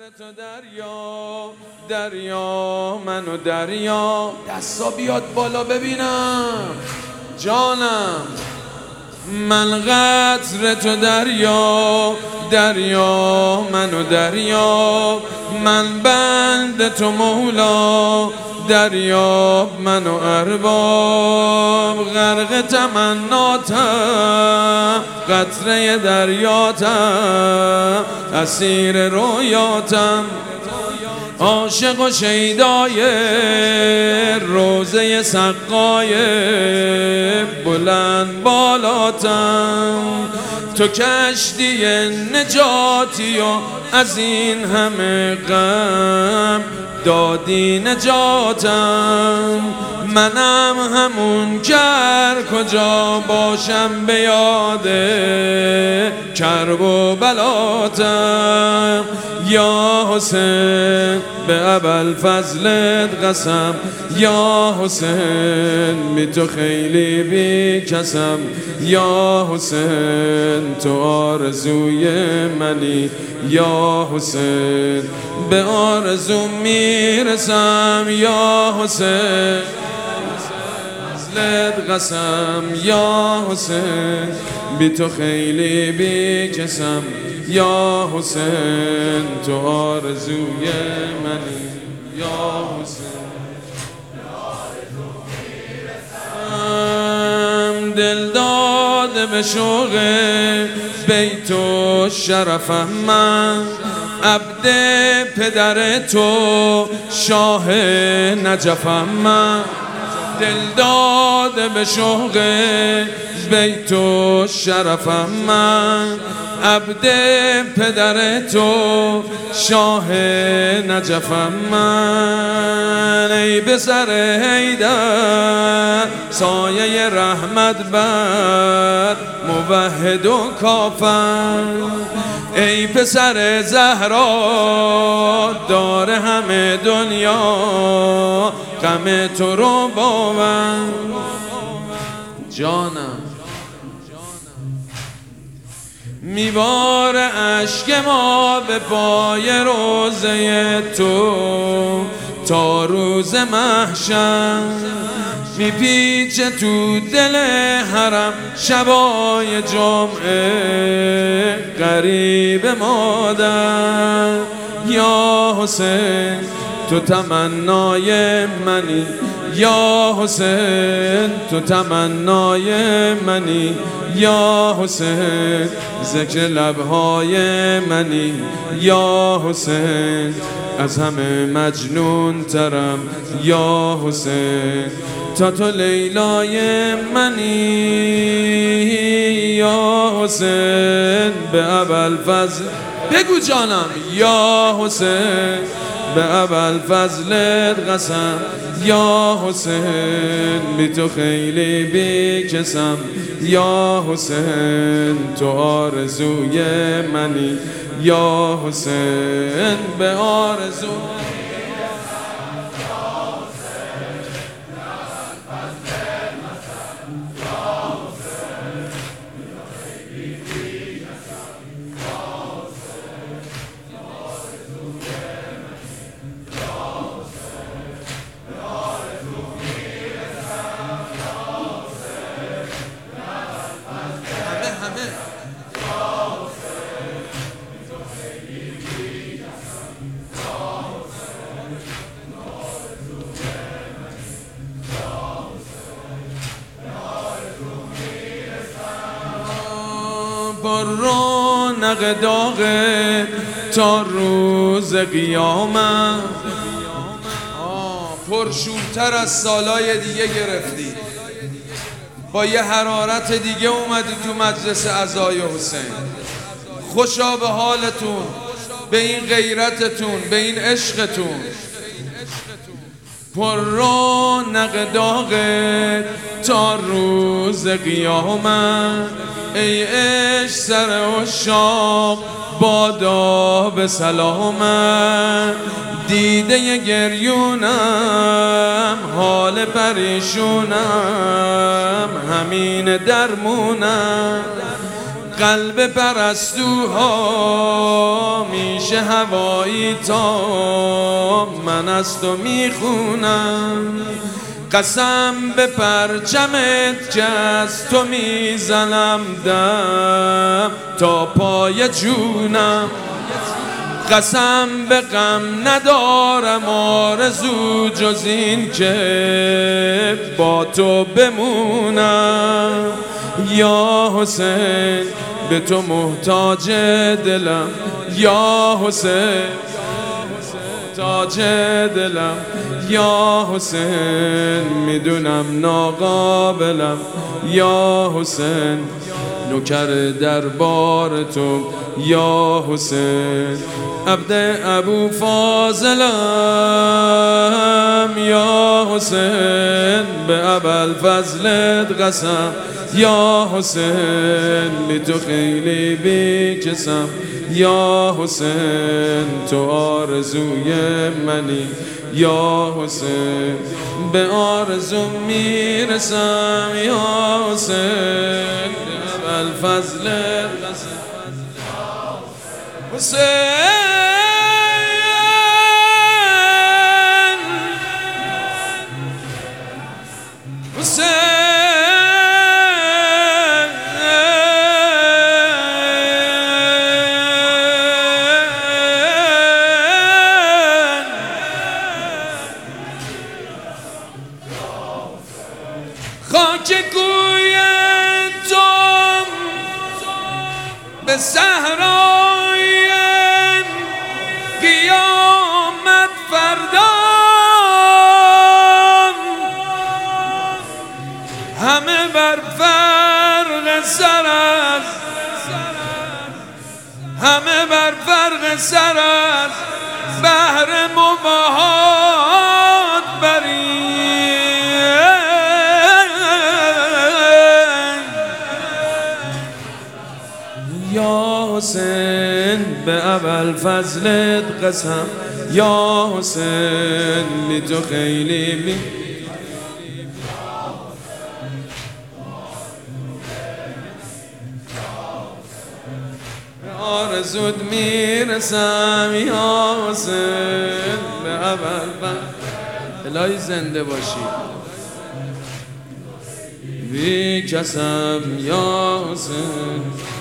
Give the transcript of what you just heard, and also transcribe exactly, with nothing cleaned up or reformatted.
تو دریا دریا منو دریا، دستا بیاد بالا ببینم جانم. من قطر تو دریا دریا منو دریا، من بند تو مولا دریا منو ارباب. غرق تمناتم قطره دریاتم، اسیر رویاتم، عاشق و شیدای روزه سقای بلند بالاتم. تو کشتی نجاتی و از این همه غم دادی نجاتم. منم همون کر کجا باشم به یاد کرب و بلاتم. یا حسین به ابوالفضلت قسم، یا حسین بی تو خیلی بی کسم. یا حسین تو آرزوی منی، یا حسین به آرزو میرسم. یا حسین فضلت قسم، یا حسین بی تو خیلی بی کسم. یا حسین تو آرزوی منی، یا حسین دل داده به شوق بیت و شرفم من، عبد پدر تو شاه نجفم من. دل داده به شوق بیت و شرفم من، عبد پدر تو شاه نجفم من. ای به سر حیدر سایه رحمت بر موحد و کافر. ای پسر زهرا دار همه دنیا غم تو رو باور. جانم میبار اشک ما به پای روزه تو تا روز محشر، میپیچه تو دل حرم شبای جمعه غریب مادر. یا حسین تو تمنای منی، یا حسین تو تمنای منی. یا حسین ذکر لبهای منی، یا حسین از همه مجنون ترم. یا حسین تا تو لیلای منی، یا حسین به ابوالفضل بگو جانم. یا حسین به ابوالفضلت قسم، یا حسین بی تو خیلی بی کسم. یا حسین تو آرزوی منی، یا حسین به آرزو. با رونق داغ تا روز قیامت، پرشورتر از سالای دیگه گرفتی، با یه حرارت دیگه اومدی تو مجلس عزای حسین. خوشا به حالتون، به این غیرتتون، به این عشقتون. پر رونق داغت تا روز قیامت، ای عشق سر عشاق بادا به سلامت. دیده گریونم حال پریشونم، همین درمونم. قلب پرستوها میشه پیش هوایی تا من از تو میخونم، قسم به پرچمت که از تو میزنم دم تا پای جونم، قسم به غم ندارم آرزو جز این که با تو بمونم. یا حسین به تو محتاج دلم، یا حسین محتاج دلم، یا حسین میدونم ناقابلم، یا حسین نوکر دربار تو، یا حسین عبد ابو فاضلم، یا حسین به ابوالفضلت قسم، یا حسین بی تو خیلی بیکسم، یا حسین تو آرزوی منی، یا حسین به آرزو میرسم، یا حسین به ابوالفضلت قسم. حسین حسین خاک کوی تو به صحرای قیامت فردا همه بر فرق سر است، همه بر فرق سر است، بهر مباهات بری. یا حسین به ابوالفضلت قسم، یا حسین بی تو خیلی بی آرزوت میرسم، یا حسین به ابوالفضلت. الهی زنده باشی بی کسم، یا حسین.